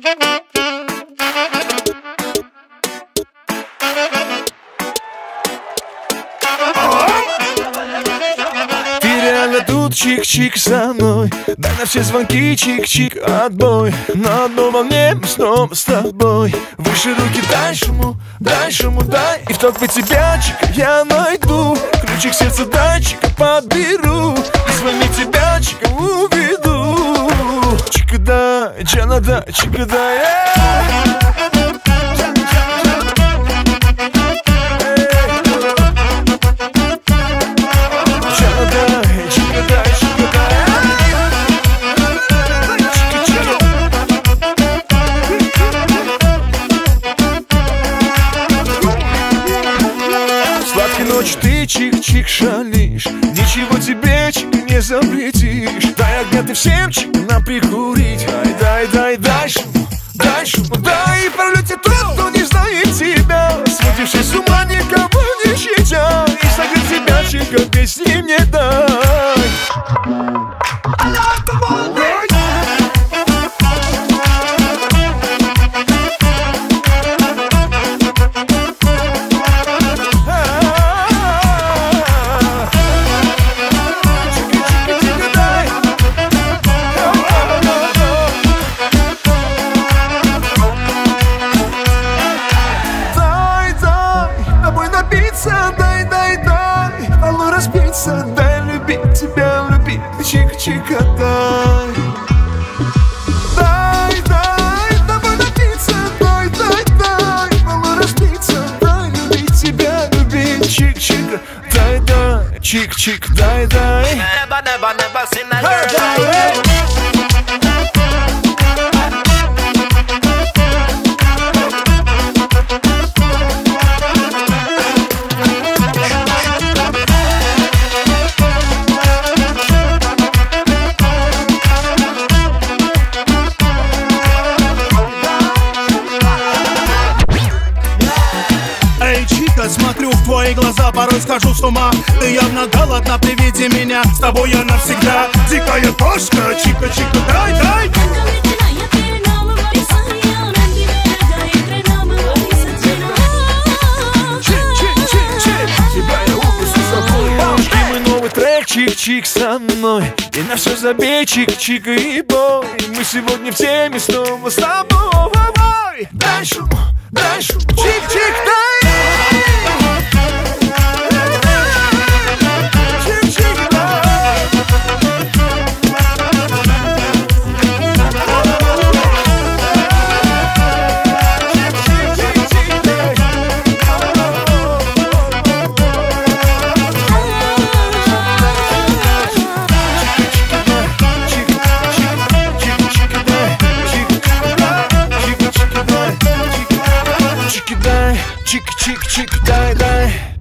Тут чик-чик со мной, дай на все звонки чик-чик отбой. На одной волне мы снова с тобой. Выше руки дай шуму, дай. И в толпе тебя, чика, я найду. Ключик сердца дай, чика, подберу. И с вами тебя, чика, уведу. Чика дай, Джана дай, чика дай. Ночь ты чик-чик шалишь, ничего тебе, чик, не запретишь. Дай огня ты всем, чик, нам прикурить. Дай шуму, дай. И пролетит тот, кто не знает тебя, сводивший с ума, никого не щадя. И согреть тебя, чика, песни мне дай. Дай, алло, разбиться, дай любить тебя, любить, чика-чика, дай. Давай напиться, дай, алло, разбиться, дай любить тебя, любить, чик-чика, дай, чик-чик, дай. Never seen a girl like you. Смотрю в твои глаза, порой схожу с ума. Ты явно голодна при виде меня. С тобой я навсегда дикая кошка. Чика-чика, дай. Тебя я упусту с собой. Бабушки, мой новый трек, чик-чик со мной. И на все забей, чик-чика и бой. Мы сегодня в теме снова с тобой. Дай шуму, чик-чик, дай. Чик-чик, дай.